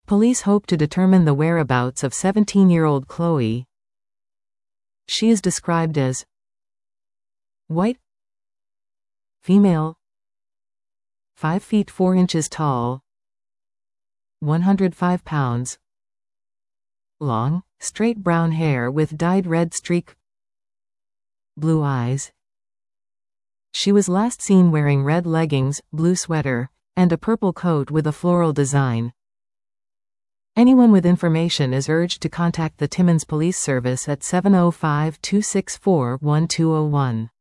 Police hope to determine the whereabouts of 17-year-old Chloe. She is described as white, female, 5 feet 4 inches tall, 105 pounds, long, straight brown hair with dyed red streak, blue eyes. She was last seen wearing red leggings, blue sweater, and a purple coat with a floral design. Anyone with information is urged to contact the Timmins Police Service at 705-264-1201.